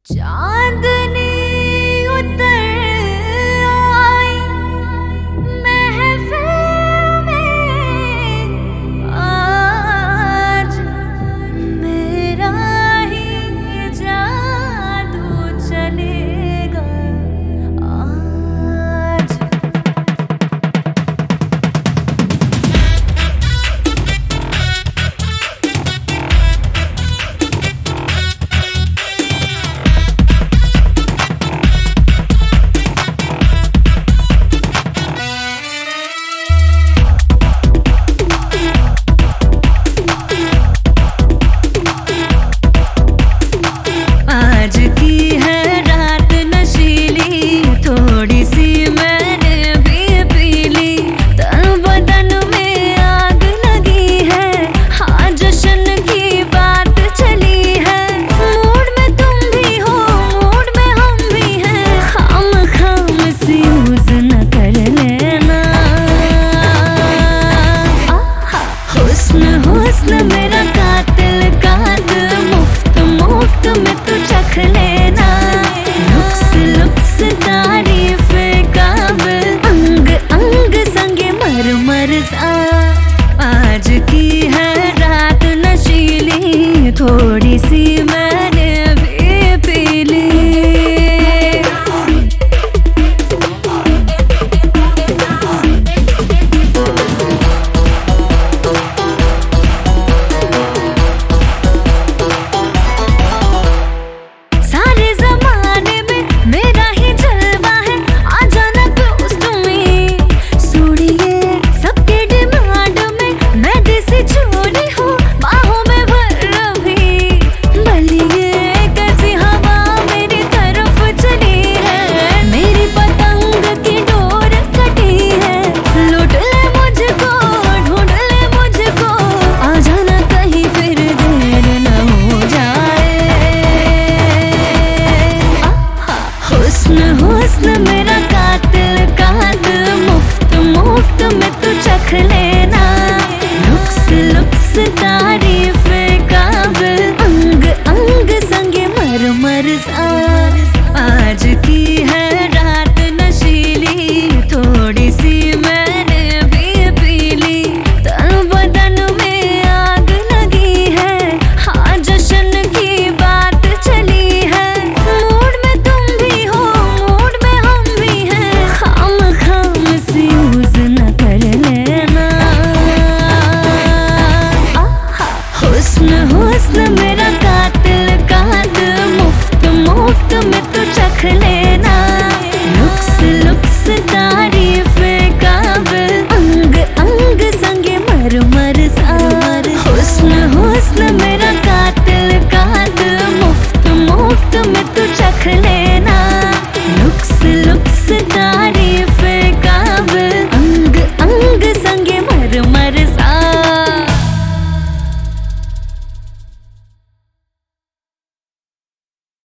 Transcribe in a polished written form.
चांदनी उतर आई महफिल में, आज मेरा ही जादू चलेगा आज। आज की है रात नशीली, थोड़ी सी मैंने भी पी ली। तन बदन में आग लगी है, हाँ जश्न की बात चली है। मूड में तुम भी हो, मूड में हम भी हैं, खाम खाम सी यूज न कर लेना। हुस्न हुस्न मेरा कातिल कातिल, मुफ्त मुफ्त में तू चख लेना। लुक्स लुक्स तारीफ काबिल, अंग अंग संगे मर मर सा। आज की है रात नशीली, थोड़ी सी